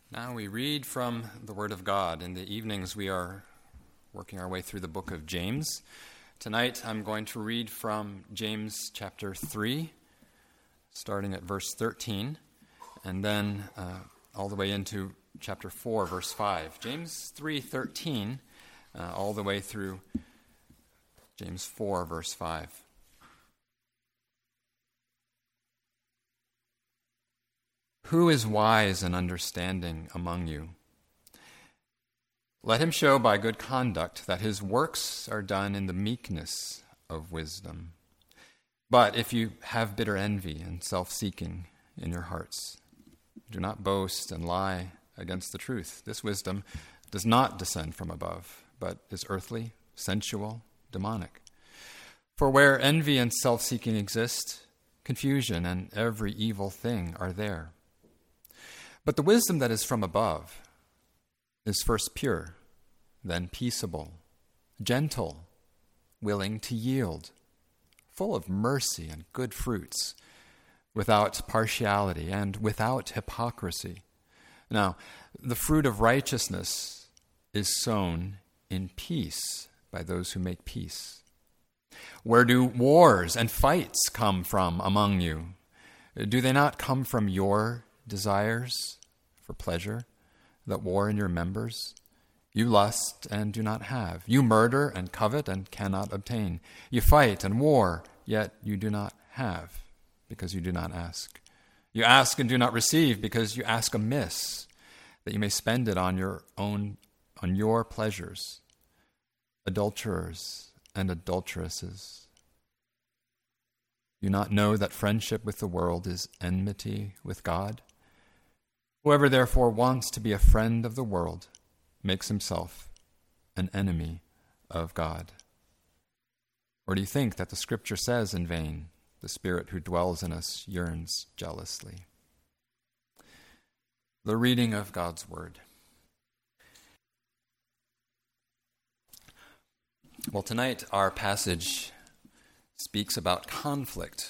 Now we read from the Word of God. In the evenings we are working our way through the book of James. Tonight I'm going to read from James chapter 3, starting at verse 13, and then all the way into chapter 4, verse 5. James 3:13, all the way through James 4, verse 5. Who is wise and understanding among you? Let him show by good conduct that his works are done in the meekness of wisdom. But if you have bitter envy and self-seeking in your hearts, do not boast and lie against the truth. This wisdom does not descend from above, but is earthly, sensual, demonic. For where envy and self-seeking exist, confusion and every evil thing are there. But the wisdom that is from above is first pure, then peaceable, gentle, willing to yield, full of mercy and good fruits, without partiality and without hypocrisy. Now, the fruit of righteousness is sown in peace by those who make peace. Where do wars and fights come from among you? Do they not come from your desires for pleasure that war in your members? You lust and do not have. You murder and covet and cannot obtain. You fight and war, yet you do not have, because you do not ask. You ask and do not receive, because you ask amiss, that you may spend it on your pleasures. Adulterers and adulteresses, do you not know that friendship with the world is enmity with God? Whoever therefore wants to be a friend of the world makes himself an enemy of God. Or do you think that the Scripture says in vain, the Spirit who dwells in us yearns jealously? The reading of God's Word. Well, tonight our passage speaks about conflict.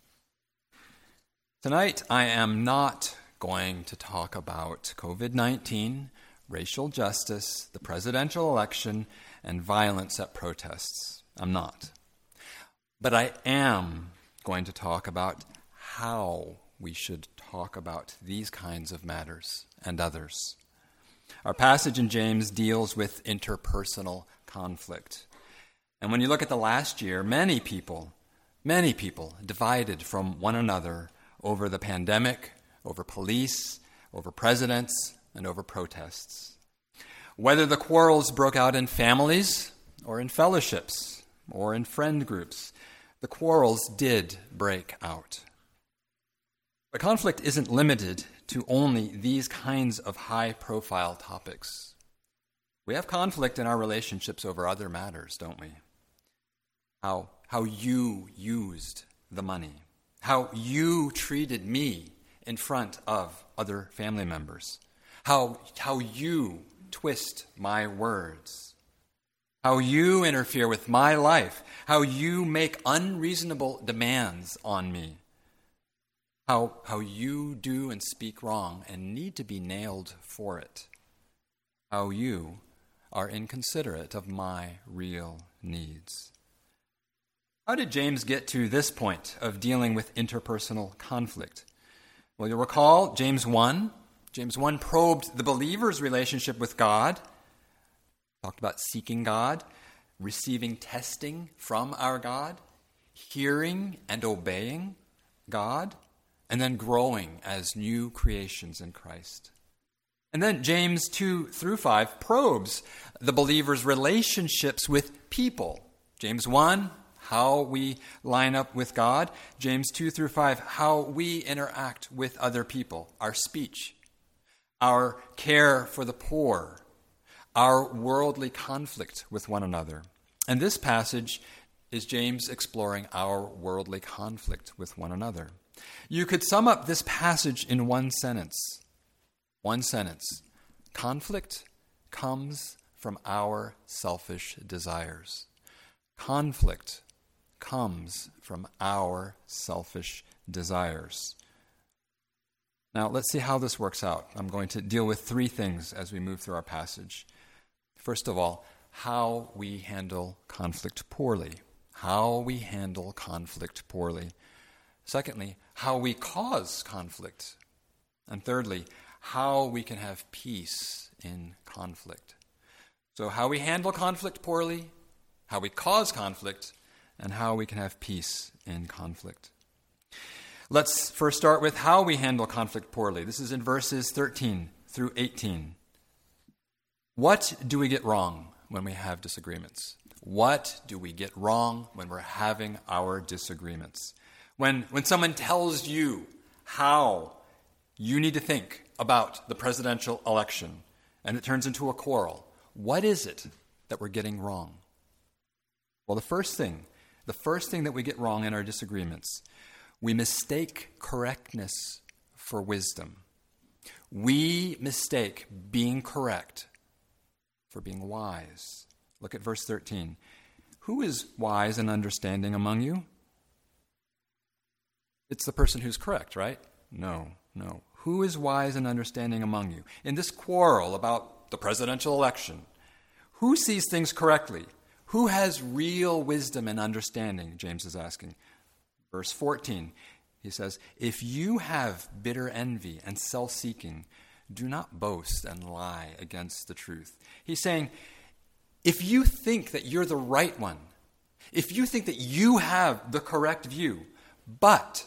Tonight I am not going to talk about COVID-19, racial justice, the presidential election, and violence at protests. I'm not. But I am going to talk about how we should talk about these kinds of matters and others. Our passage in James deals with interpersonal conflict. And when you look at the last year, many people divided from one another over the pandemic, over police, over presidents, and over protests. Whether the quarrels broke out in families or in fellowships or in friend groups, the quarrels did break out. But conflict isn't limited to only these kinds of high-profile topics. We have conflict in our relationships over other matters, don't we? How you used the money, how you treated me in front of other family members, how you twist my words, how you interfere with my life, how you make unreasonable demands on me, how you do and speak wrong and need to be nailed for it, how you are inconsiderate of my real needs. How did James get to this point of dealing with interpersonal conflict? Well, you'll recall James 1. James 1 probed the believer's relationship with God, talked about seeking God, receiving testing from our God, hearing and obeying God, and then growing as new creations in Christ. And then James 2 through 5 probes the believer's relationships with people. James 1, how we line up with God. James 2 through 5, how we interact with other people, our speech, our care for the poor, our worldly conflict with one another. And this passage is James exploring our worldly conflict with one another. You could sum up this passage in one sentence. One sentence. Conflict comes from our selfish desires. Conflict comes from our selfish desires. Now, let's see how this works out. I'm going to deal with three things as we move through our passage. First of all, how we handle conflict poorly. How we handle conflict poorly. Secondly, how we cause conflict. And thirdly, how we can have peace in conflict. So how we handle conflict poorly, how we cause conflict, and how we can have peace in conflict. Let's first start with how we handle conflict poorly. This is in verses 13 through 18. What do we get wrong when we have disagreements? What do we get wrong when we're having our disagreements? When someone tells you how you need to think about the presidential election and it turns into a quarrel, what is it that we're getting wrong? Well, the first thing that we get wrong in our disagreements, we mistake correctness for wisdom. We mistake being correct for being wise. Look at verse 13. Who is wise and understanding among you? It's the person who's correct, right? No. Who is wise and understanding among you? In this quarrel about the presidential election, who sees things correctly? Who has real wisdom and understanding? James is asking. Verse 14, he says, if you have bitter envy and self-seeking, do not boast and lie against the truth. He's saying, if you think that you're the right one, if you think that you have the correct view, but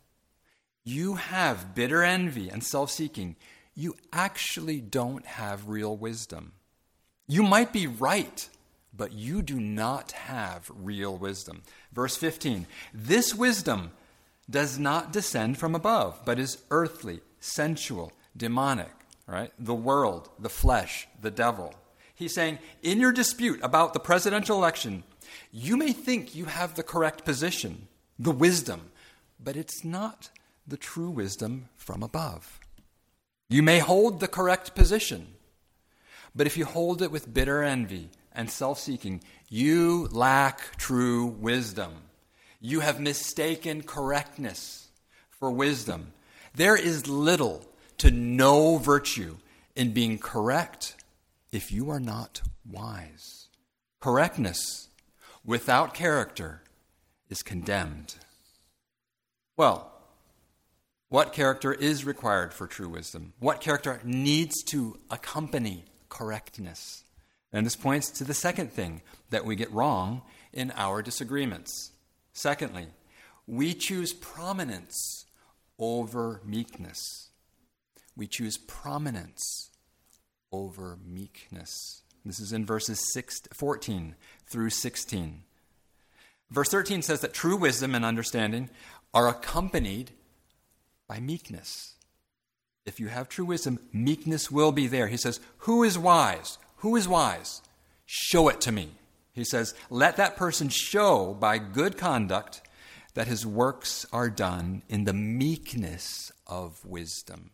you have bitter envy and self-seeking, you actually don't have real wisdom. You might be right, but you do not have real wisdom. Verse 15, this wisdom does not descend from above, but is earthly, sensual, demonic, right? The world, the flesh, the devil. He's saying, in your dispute about the presidential election, you may think you have the correct position, the wisdom, but it's not the true wisdom from above. You may hold the correct position, but if you hold it with bitter envy and self-seeking, you lack true wisdom. You have mistaken correctness for wisdom. There is little to no virtue in being correct if you are not wise. Correctness without character is condemned. Well, what character is required for true wisdom? What character needs to accompany correctness? And this points to the second thing that we get wrong in our disagreements. Secondly, we choose prominence over meekness. We choose prominence over meekness. This is in verses 14 through 16. Verse 13 says that true wisdom and understanding are accompanied by meekness. If you have true wisdom, meekness will be there. He says, who is wise? Who is wise? Show it to me. He says, let that person show by good conduct that his works are done in the meekness of wisdom.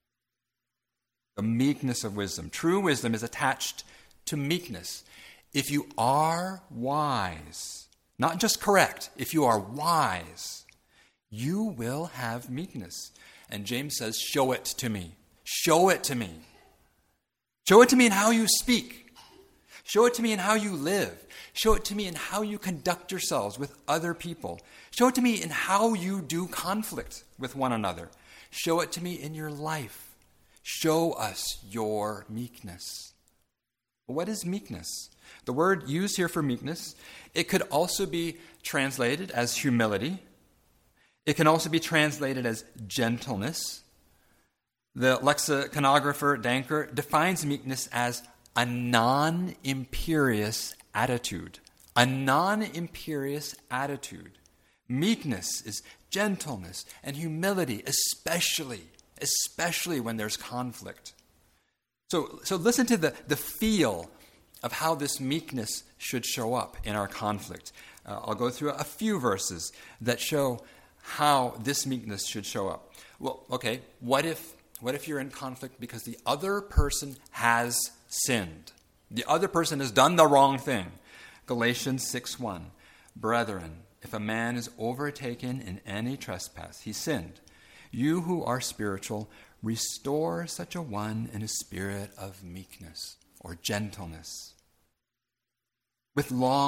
The meekness of wisdom. True wisdom is attached to meekness. If you are wise, not just correct, if you are wise, you will have meekness. And James says, show it to me. Show it to me. Show it to me in how you speak. Show it to me in how you live. Show it to me in how you conduct yourselves with other people. Show it to me in how you do conflict with one another. Show it to me in your life. Show us your meekness. What is meekness? The word used here for meekness, it could also be translated as humility. It can also be translated as gentleness. The lexicographer Danker defines meekness as a non-imperious attitude. A non-imperious attitude. Meekness is gentleness and humility, especially when there's conflict. So listen to the feel of how this meekness should show up in our conflict. I'll go through a few verses that show how this meekness should show up. Well, okay, what if you're in conflict because the other person has sinned? The other person has done the wrong thing. Galatians 6:1. Brethren, if a man is overtaken in any trespass, he sinned. You who are spiritual, restore such a one in a spirit of meekness or gentleness. If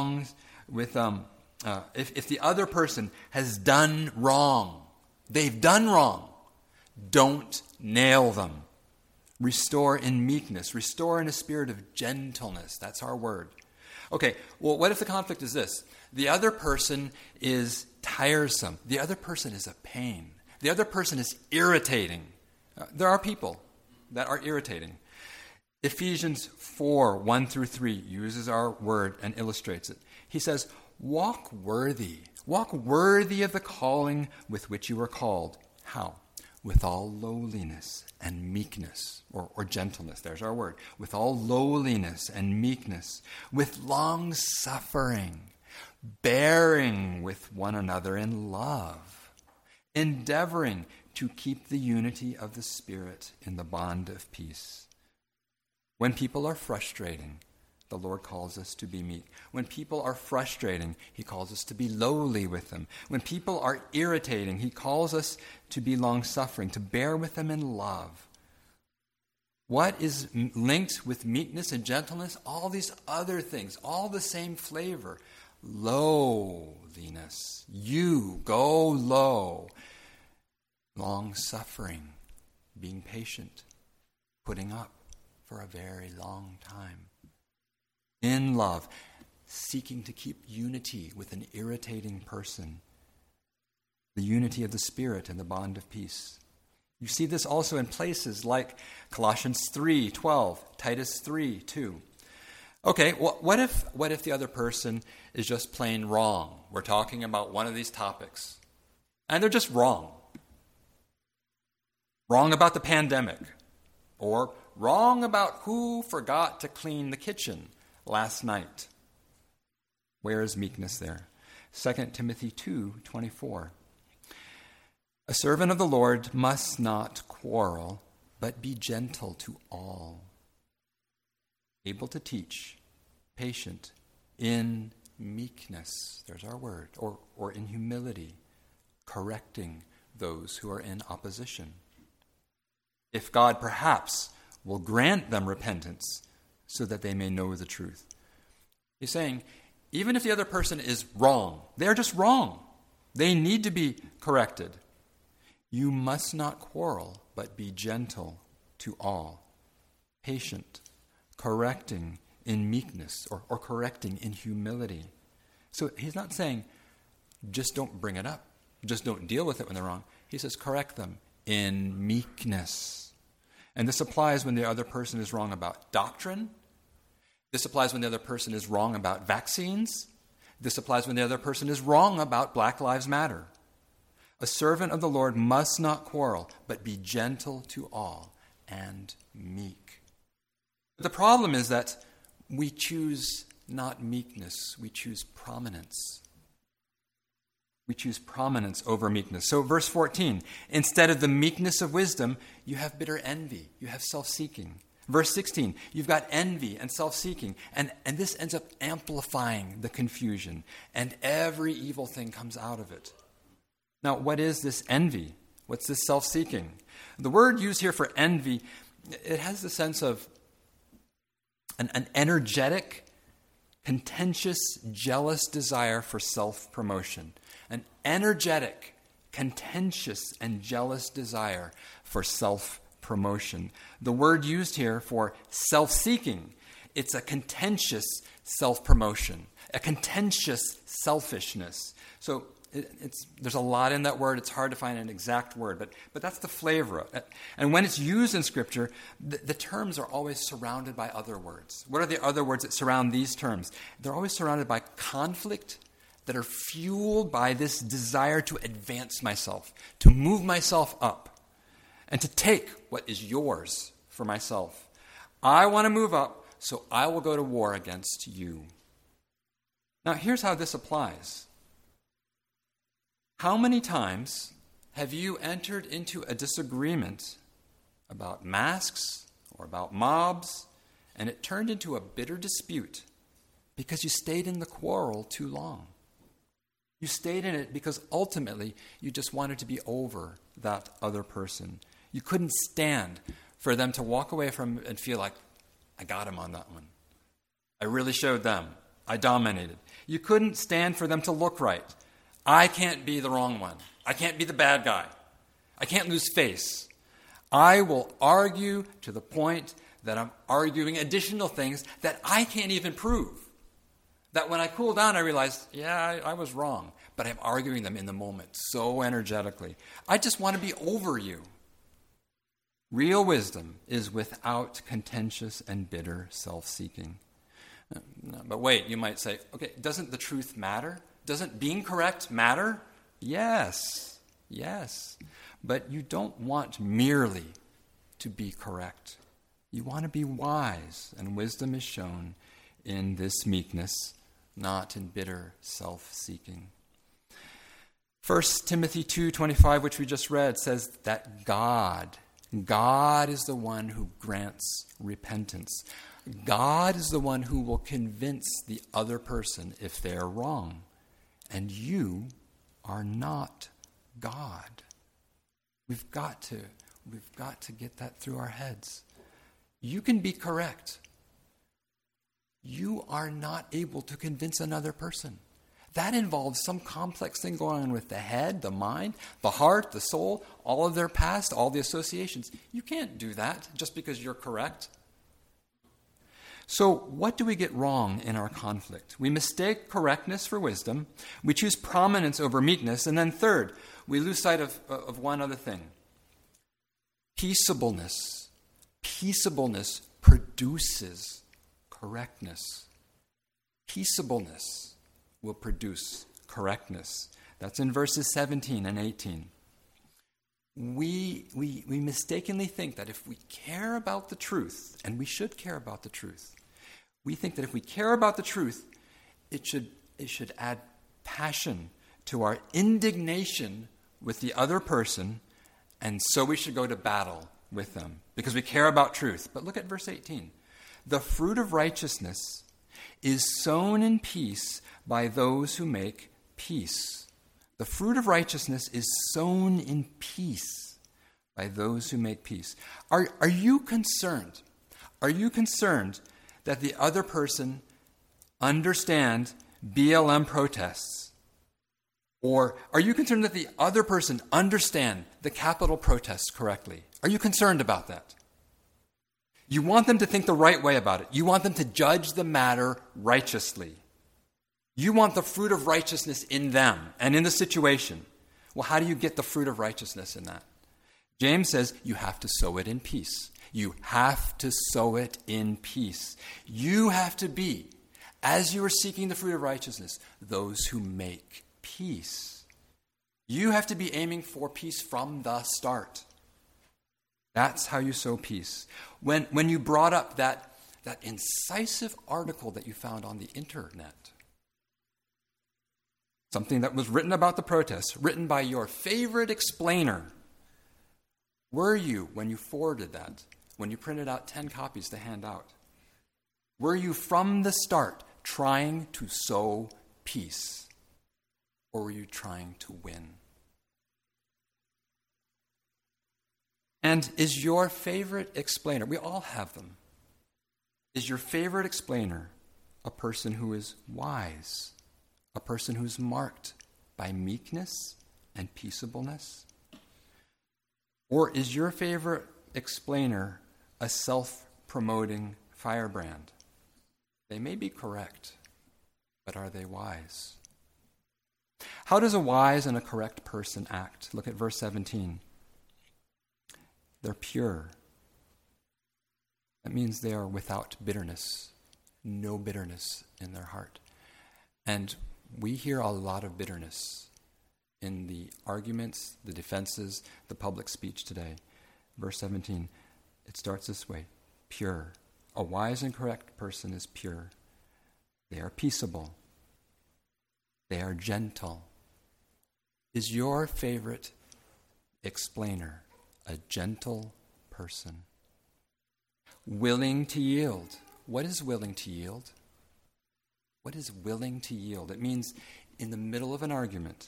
the other person has done wrong, they've done wrong, don't nail them. Restore in meekness. Restore in a spirit of gentleness. That's our word. Okay, well, what if the conflict is this? The other person is tiresome. The other person is a pain. The other person is irritating. There are people that are irritating. Ephesians 4, 1 through 3 uses our word and illustrates it. He says, walk worthy of the calling with which you were called. How? With all lowliness and meekness, or gentleness, there's our word. With all lowliness and meekness, with long suffering, bearing with one another in love, endeavoring to keep the unity of the Spirit in the bond of peace. When people are frustrating, the Lord calls us to be meek. When people are frustrating, He calls us to be lowly with them. When people are irritating, He calls us to be long-suffering, to bear with them in love. What is linked with meekness and gentleness? All these other things, all the same flavor. Lowliness. You go low. Long-suffering. Being patient. Putting up for a very long time. In love, seeking to keep unity with an irritating person. The unity of the Spirit and the bond of peace. You see this also in places like Colossians 3:12, Titus 3:2. Okay, what if the other person is just plain wrong? We're talking about one of these topics, and they're just wrong. Wrong about the pandemic, or wrong about who forgot to clean the kitchen last night. Where is meekness there? 2 Timothy 2:24. A servant of the Lord must not quarrel, but be gentle to all. Able to teach, patient, in meekness, there's our word, or in humility, correcting those who are in opposition. If God perhaps will grant them repentance, so that they may know the truth. He's saying, even if the other person is wrong, they're just wrong. They need to be corrected. You must not quarrel, but be gentle to all, patient, correcting in meekness, or correcting in humility. So he's not saying, just don't bring it up, just don't deal with it when they're wrong. He says, correct them in meekness. And this applies when the other person is wrong about doctrine. This applies when the other person is wrong about vaccines. This applies when the other person is wrong about Black Lives Matter. A servant of the Lord must not quarrel, but be gentle to all and meek. The problem is that we choose not meekness, we choose prominence. We choose prominence over meekness. So verse 14, instead of the meekness of wisdom, you have bitter envy, you have self-seeking. Verse 16, you've got envy and self-seeking, and this ends up amplifying the confusion, and every evil thing comes out of it. Now, what is this envy? What's this self-seeking? The word used here for envy, it has the sense of an energetic, contentious, jealous desire for self-promotion. An energetic, contentious, and jealous desire for self-promotion. The word used here for self-seeking, it's a contentious self-promotion, a contentious selfishness. So there's a lot in that word. It's hard to find an exact word, but that's the flavor of it. And when it's used in Scripture, the terms are always surrounded by other words. What are the other words that surround these terms? They're always surrounded by conflict that are fueled by this desire to advance myself, to move myself up, and to take what is yours for myself. I want to move up, so I will go to war against you. Now, here's how this applies. How many times have you entered into a disagreement about masks or about mobs, and it turned into a bitter dispute because you stayed in the quarrel too long? You stayed in it because ultimately you just wanted to be over that other person. You couldn't stand for them to walk away from and feel like, I got him on that one. I really showed them. I dominated. You couldn't stand for them to look right. I can't be the wrong one. I can't be the bad guy. I can't lose face. I will argue to the point that I'm arguing additional things that I can't even prove. That when I cool down, I realize, I was wrong. But I'm arguing them in the moment so energetically. I just want to be over you. Real wisdom is without contentious and bitter self-seeking. But wait, you might say, okay, doesn't the truth matter? Doesn't being correct matter? Yes. But you don't want merely to be correct. You want to be wise, and wisdom is shown in this meekness, not in bitter self-seeking. 1 Timothy 2:25, which we just read, says that God is the one who grants repentance. God is the one who will convince the other person if they are wrong. And you are not God. We've got to get that through our heads. You can be correct. You are not able to convince another person. That involves some complex thing going on with the head, the mind, the heart, the soul, all of their past, all the associations. You can't do that just because you're correct. So what do we get wrong in our conflict? We mistake correctness for wisdom. We choose prominence over meekness. And then third, we lose sight of one other thing. Peaceableness. Peaceableness produces correctness. Peaceableness will produce correctness. That's in verses 17 and 18. We mistakenly think that if we care about the truth, and we should care about the truth, we think that if we care about the truth, it should add passion to our indignation with the other person, and so we should go to battle with them because we care about truth. But look at verse 18. The fruit of righteousness is sown in peace by those who make peace. The fruit of righteousness is sown in peace by those who make peace. Are you concerned? Are you concerned that the other person understand BLM protests? Or are you concerned that the other person understand the Capitol protests correctly? Are you concerned about that? You want them to think the right way about it. You want them to judge the matter righteously. You want the fruit of righteousness in them and in the situation. Well, how do you get the fruit of righteousness in that? James says you have to sow it in peace. You have to sow it in peace. You have to be, as you are seeking the fruit of righteousness, those who make peace. You have to be aiming for peace from the start. That's how you sow peace. When you brought up that incisive article that you found on the internet, something that was written about the protests, written by your favorite explainer, were you, when you forwarded that, when you printed out 10 copies to hand out, were you from the start trying to sow peace? Or were you trying to win? And is your favorite explainer, we all have them, is your favorite explainer a person who is wise, a person who's marked by meekness and peaceableness? Or is your favorite explainer a self-promoting firebrand? They may be correct, but are they wise? How does a wise and a correct person act? Look at verse 17. They're pure. That means they are without bitterness, no bitterness in their heart. And we hear a lot of bitterness in the arguments, the defenses, the public speech today. Verse 17, it starts this way, pure. A wise and correct person is pure. They are peaceable. They are gentle. Is your favorite explainer a gentle person? Willing to yield. What is willing to yield? What is willing to yield? It means in the middle of an argument,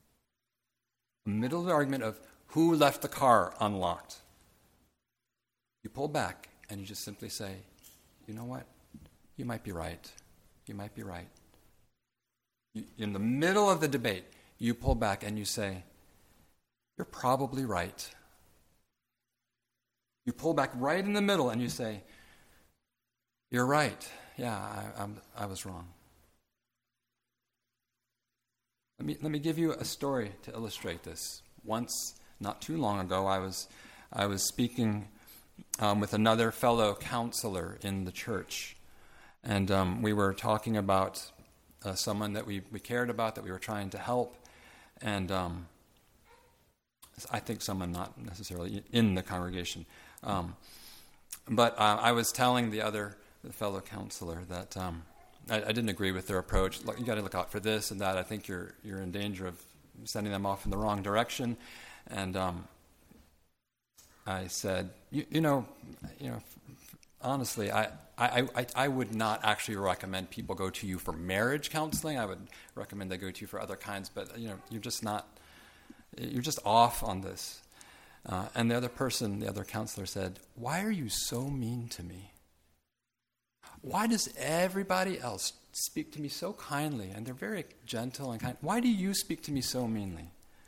of who left the car unlocked, you pull back and you just simply say, you know what? You might be right. You might be right. In the middle of the debate, you pull back and you say, you're probably right. You pull back right in the middle and you say, you're right. Yeah, I was wrong. Let me give you a story to illustrate this. Once, not too long ago, I was speaking with another fellow counselor in the church, and we were talking about someone that we cared about, that we were trying to help, and I think someone not necessarily in the congregation. But I was telling the fellow counselor that I didn't agree with their approach. Look, you got to look out for this and that. I think you're in danger of sending them off in the wrong direction. And I said, you know, honestly, I would not actually recommend people go to you for marriage counseling. I would recommend they go to you for other kinds. But you're just off on this. And the other counselor said, why are you so mean to me? Why does everybody else speak to me so kindly, and they're very gentle and kind? Why do you speak to me so meanly?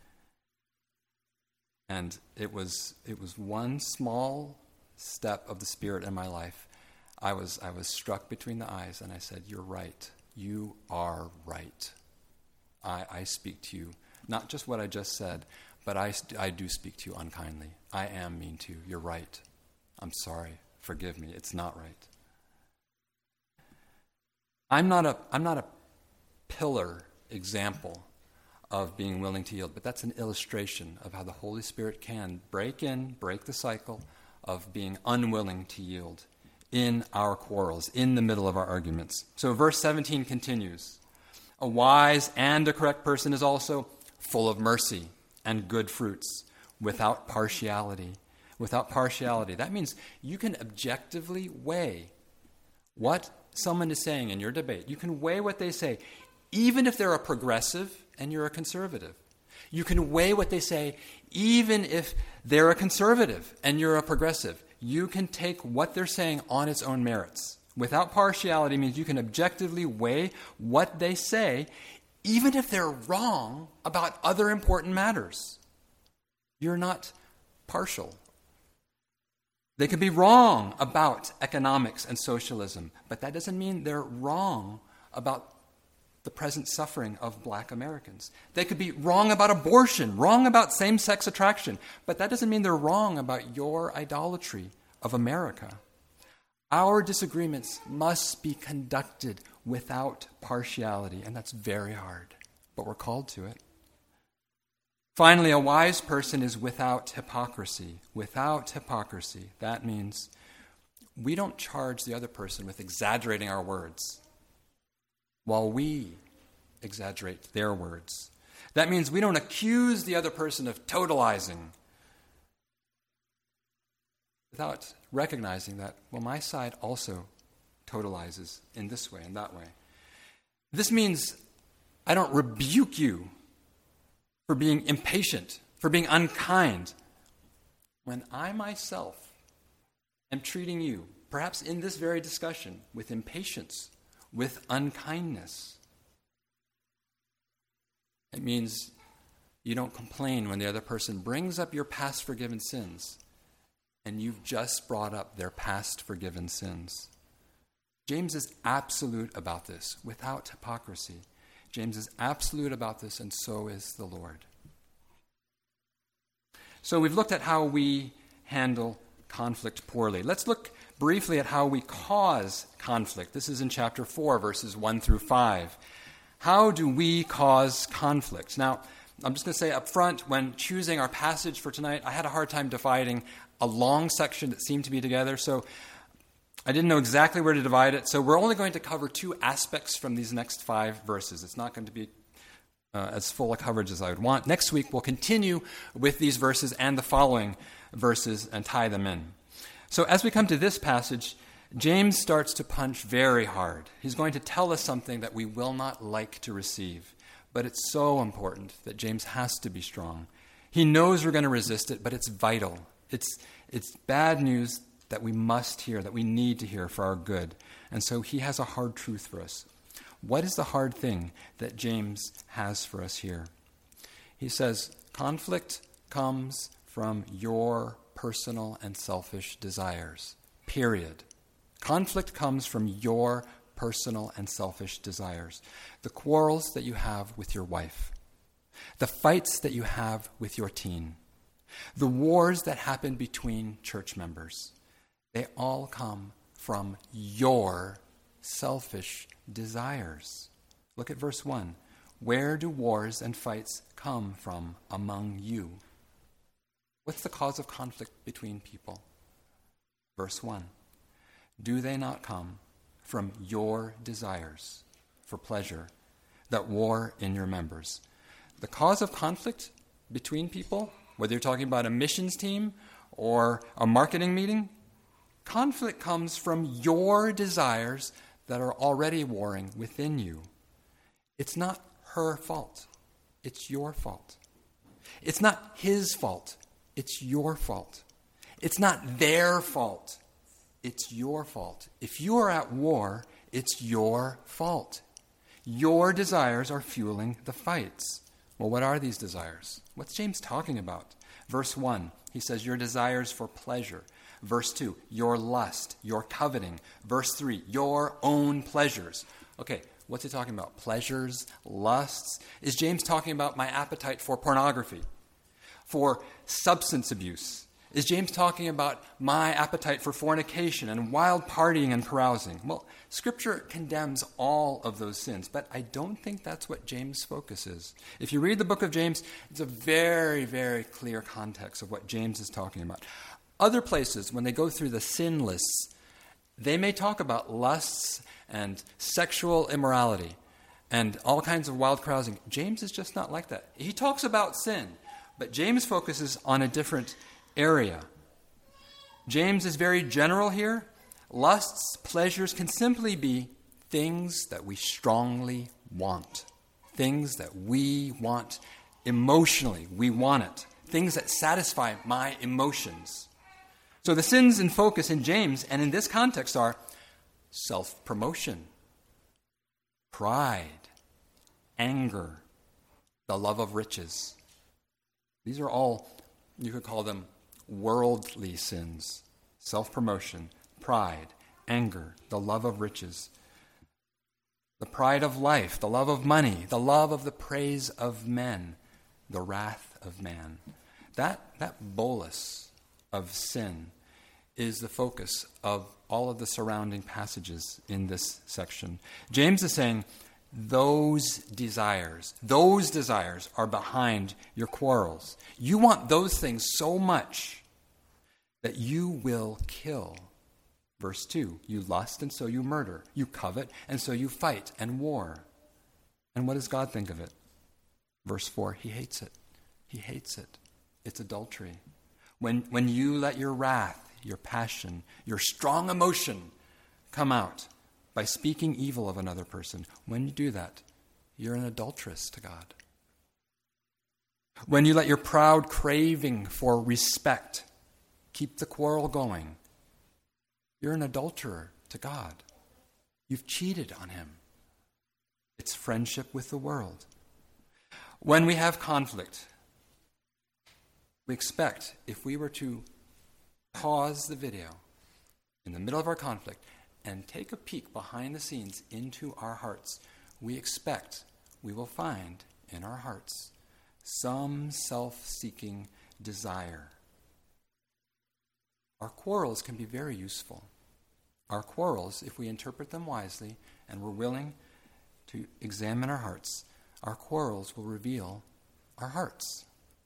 And it was one small step of the Spirit in my life. I was struck between the eyes, and I said, you're right. You are right. I speak to you, not just what I just said, but I do speak to you unkindly. I am mean to you. You're right. I'm sorry. Forgive me. It's not right. I'm not a pillar example of being willing to yield, but that's an illustration of how the Holy Spirit can break the cycle of being unwilling to yield in our quarrels, in the middle of our arguments. So verse 17 continues. A wise and a correct person is also full of mercy and good fruits, without partiality. Without partiality. That means you can objectively weigh what someone is saying in your debate. You can weigh what they say, even if they're a progressive and you're a conservative. You can weigh what they say, even if they're a conservative and you're a progressive. You can take what they're saying on its own merits. Without partiality means you can objectively weigh what they say, even if they're wrong about other important matters. You're not partial. They could be wrong about economics and socialism, but that doesn't mean they're wrong about the present suffering of black Americans. They could be wrong about abortion, wrong about same-sex attraction, but that doesn't mean they're wrong about your idolatry of America. Our disagreements must be conducted without partiality, and that's very hard, but we're called to it. Finally, a wise person is without hypocrisy. Without hypocrisy. That means we don't charge the other person with exaggerating our words while we exaggerate their words. That means we don't accuse the other person of totalizing without recognizing that, well, my side also totalizes in this way and that way. This means I don't rebuke you for being impatient, for being unkind, when I myself am treating you, perhaps in this very discussion, with impatience, with unkindness. It means you don't complain when the other person brings up your past forgiven sins, and you've just brought up their past forgiven sins. James is absolute about this, without hypocrisy. James is absolute about this, and so is the Lord. So we've looked at how we handle conflict poorly. Let's look briefly at how we cause conflict. This is in chapter 4, verses 1 through 5. How do we cause conflict? Now, I'm just going to say up front, when choosing our passage for tonight, I had a hard time dividing a long section that seemed to be together, so I didn't know exactly where to divide it. So we're only going to cover 2 aspects from these next 5 verses. It's not going to be as full a coverage as I would want. Next week, we'll continue with these verses and the following verses and tie them in. So as we come to this passage, James starts to punch very hard. He's going to tell us something that we will not like to receive, But it's so important that James has to be strong. He knows we're going to resist it, but it's vital. It's bad news that we must hear, that we need to hear for our good. And so he has a hard truth for us. What is the hard thing that James has for us here? He says, conflict comes from your personal and selfish desires. Period. Conflict comes from your personal and selfish desires. The quarrels that you have with your wife, the fights that you have with your teen, the wars that happen between church members, they all come from your selfish desires. Look at verse 1. Where do wars and fights come from among you? What's the cause of conflict between people? Verse 1. Do they not come from your desires for pleasure that war in your members? The cause of conflict between people, whether you're talking about a missions team or a marketing meeting, conflict comes from your desires that are already warring within you. It's not her fault. It's your fault. It's not his fault. It's your fault. It's not their fault. It's your fault. If you are at war, it's your fault. Your desires are fueling the fights. Well, what are these desires? What's James talking about? Verse 1, he says, your desires for pleasure. Verse 2, your lust, your coveting. Verse 3, your own pleasures. Okay, what's he talking about? Pleasures, lusts? Is James talking about my appetite for pornography? For substance abuse? Is James talking about my appetite for fornication and wild partying and carousing? Well, Scripture condemns all of those sins, but I don't think that's what James' focus is. If you read the book of James, it's a very, very clear context of what James is talking about. Other places, when they go through the sin lists, they may talk about lusts and sexual immorality and all kinds of wild carousing. James is just not like that. He talks about sin, but James focuses on a different area. James is very general here. Lusts, pleasures can simply be things that we strongly want. Things that we want emotionally. We want it. Things that satisfy my emotions. So the sins in focus in James and in this context are self-promotion, pride, anger, the love of riches. These are all, you could call them worldly sins. Self-promotion, pride, anger, the love of riches, the pride of life, the love of money, the love of the praise of men, the wrath of man. That bolus of sin is the focus of all of the surrounding passages in this section. James is saying those desires are behind your quarrels. You want those things so much that you will kill. Verse 2, you lust and so you murder. You covet and so you fight and war. And what does God think of it? Verse 4, he hates it. He hates it. It's adultery. When you let your wrath, your passion, your strong emotion come out by speaking evil of another person, when you do that, you're an adulteress to God. When you let your proud craving for respect keep the quarrel going, you're an adulterer to God. You've cheated on him. It's friendship with the world. When we have conflict, we expect, if we were to pause the video in the middle of our conflict and take a peek behind the scenes into our hearts, we expect we will find in our hearts some self-seeking desire. Our quarrels can be very useful. Our quarrels, if we interpret them wisely and we're willing to examine our hearts, our quarrels will reveal our hearts.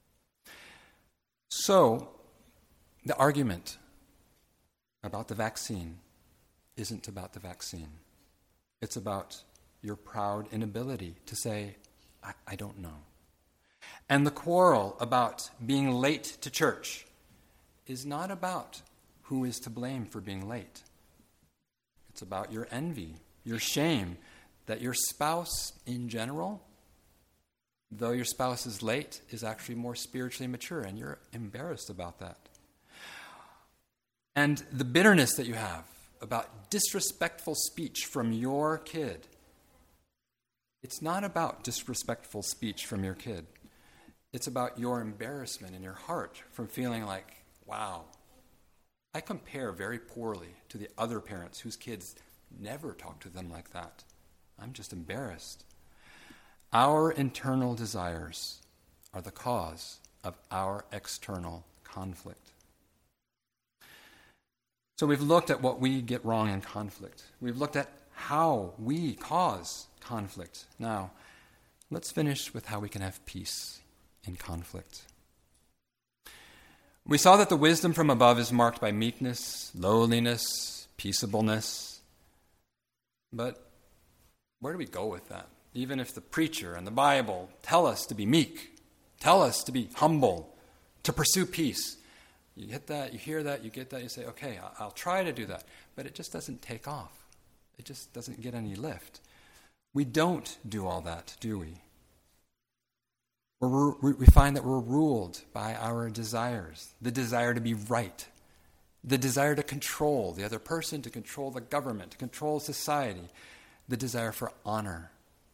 So, the argument about the vaccine isn't about the vaccine. It's about your proud inability to say, I don't know. And the quarrel about being late to church is not about who is to blame for being late. It's about your envy, your shame that your spouse in general though your spouse is late, is actually more spiritually mature, and you're embarrassed about that. And the bitterness that you have about disrespectful speech from your kid, it's not about disrespectful speech from your kid. It's about your embarrassment in your heart from feeling like, wow, I compare very poorly to the other parents whose kids never talk to them like that. I'm just embarrassed. Our internal desires are the cause of our external conflict. So we've looked at what we get wrong in conflict. We've looked at how we cause conflict. Now, let's finish with how we can have peace in conflict. We saw that the wisdom from above is marked by meekness, lowliness, peaceableness. But where do we go with that? Even if the preacher and the Bible tell us to be meek, tell us to be humble, to pursue peace. You hit that, you hear that, you get that, you say, okay, I'll try to do that. But it just doesn't take off. It just doesn't get any lift. We don't do all that, do we? We find that we're ruled by our desires, the desire to be right, the desire to control the other person, to control the government, to control society, the desire for honor.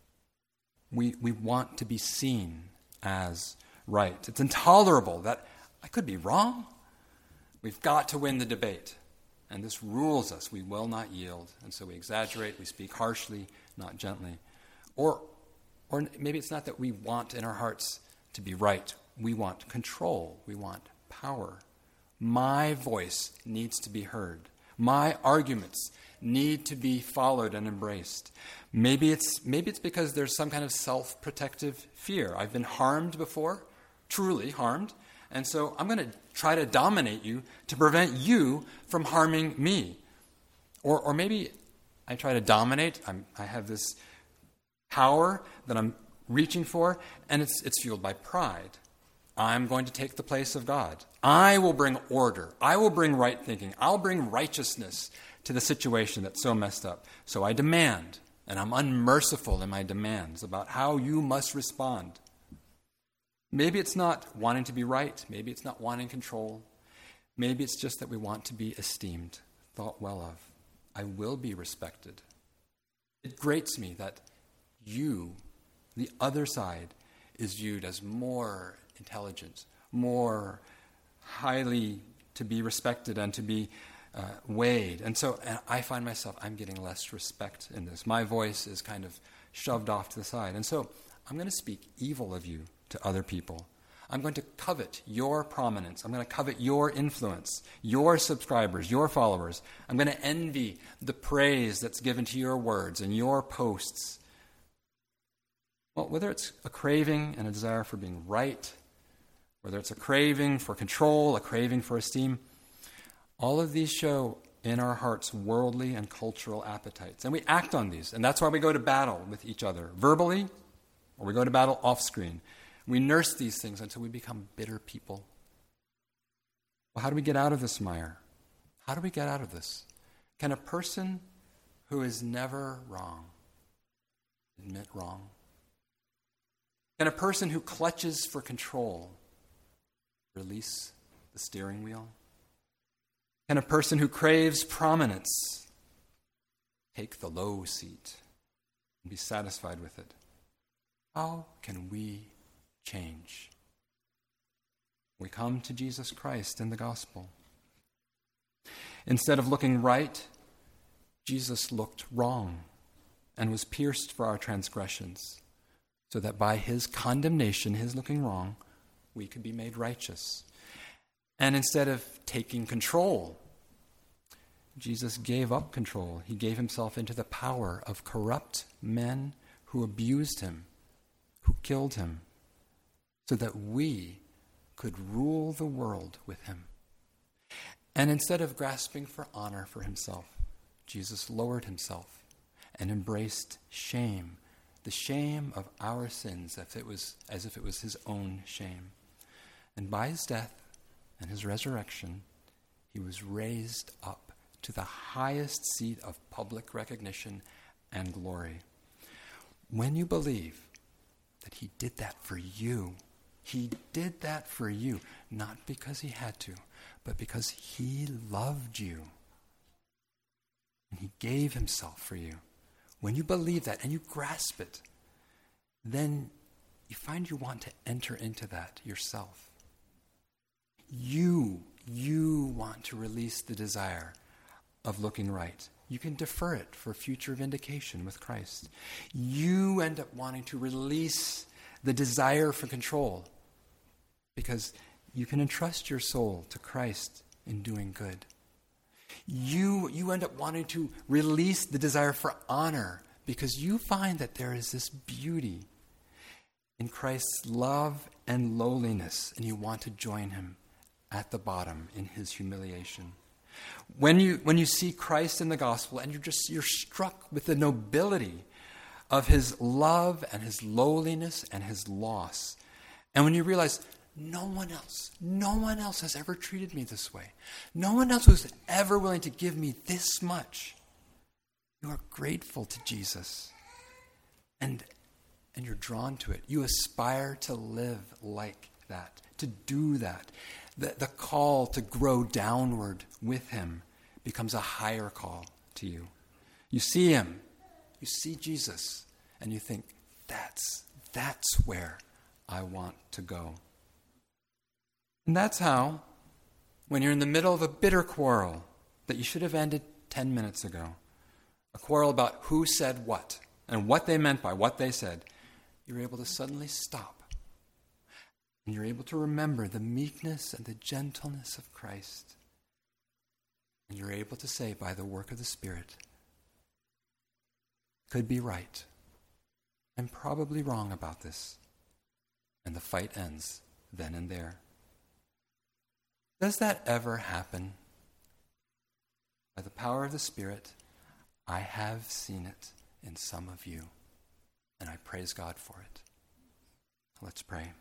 We want to be seen as right. It's intolerable that I could be wrong. We've got to win the debate. And this rules us. We will not yield. And so we exaggerate, we speak harshly, not gently. Or maybe it's not that we want in our hearts to be right. We want control. We want power. My voice needs to be heard. My arguments need to be followed and embraced. Maybe it's because there's some kind of self-protective fear. I've been harmed before, truly harmed, and so I'm going to try to dominate you to prevent you from harming me. Or maybe I try to dominate. I have this power that I'm reaching for, and it's fueled by pride. I'm going to take the place of God. I will bring order. I will bring right thinking. I'll bring righteousness to the situation that's so messed up. So I demand, and I'm unmerciful in my demands about how you must respond. Maybe it's not wanting to be right. Maybe it's not wanting control. Maybe it's just that we want to be esteemed, thought well of. I will be respected. It grates me that you, the other side, is viewed as more intelligent, more highly to be respected and to be weighed. And so I find myself, I'm getting less respect in this. My voice is kind of shoved off to the side. And so I'm going to speak evil of you to other people. I'm going to covet your prominence. I'm going to covet your influence, your subscribers, your followers. I'm going to envy the praise that's given to your words and your posts. Well, whether it's a craving and a desire for being right, whether it's a craving for control, a craving for esteem, all of these show in our hearts worldly and cultural appetites. And we act on these. And that's why we go to battle with each other, verbally, or we go to battle off-screen. We nurse these things until we become bitter people. Well, how do we get out of this mire? How do we get out of this? Can a person who is never wrong admit wrong? Can a person who clutches for control release the steering wheel? Can a person who craves prominence take the low seat and be satisfied with it? How can we change? We come to Jesus Christ in the gospel. Instead of looking right, Jesus looked wrong and was pierced for our transgressions, so that by his condemnation, his looking wrong, we could be made righteous. And instead of taking control, Jesus gave up control. He gave himself into the power of corrupt men who abused him, who killed him, so that we could rule the world with him. And instead of grasping for honor for himself, Jesus lowered himself and embraced shame, the shame of our sins, as if it was his own shame. And by his death and his resurrection, he was raised up to the highest seat of public recognition and glory. When you believe that he did that for you. He did that for you, not because he had to, but because he loved you. And he gave himself for you. When you believe that and you grasp it, then you find you want to enter into that yourself. You want to release the desire of looking right. You can defer it for future vindication with Christ. You end up wanting to release the desire for control because you can entrust your soul to Christ in doing good. You end up wanting to release the desire for honor because you find that there is this beauty in Christ's love and lowliness, and you want to join him at the bottom in his humiliation. When you see Christ in the gospel and you're struck with the nobility of his love and his lowliness and his loss, and when you realize no one else has ever treated me this way, no one else was ever willing to give me this much, you are grateful to Jesus, and you're drawn to it. You aspire to live like that, to do that. The call to grow downward with him becomes a higher call to you. You see him, you see Jesus, and you think, that's where I want to go. And that's how, when you're in the middle of a bitter quarrel that you should have ended 10 minutes ago, a quarrel about who said what and what they meant by what they said, you're able to suddenly stop. And you're able to remember the meekness and the gentleness of Christ. And you're able to say, by the work of the Spirit, could be right. I'm probably wrong about this. And the fight ends then and there. Does that ever happen? By the power of the Spirit, I have seen it in some of you. And I praise God for it. Let's pray.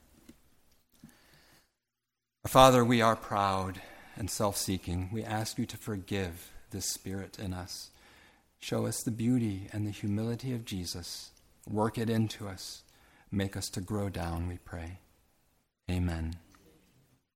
Our Father, we are proud and self-seeking. We ask you to forgive this spirit in us. Show us the beauty and the humility of Jesus. Work it into us. Make us to grow down, we pray. Amen.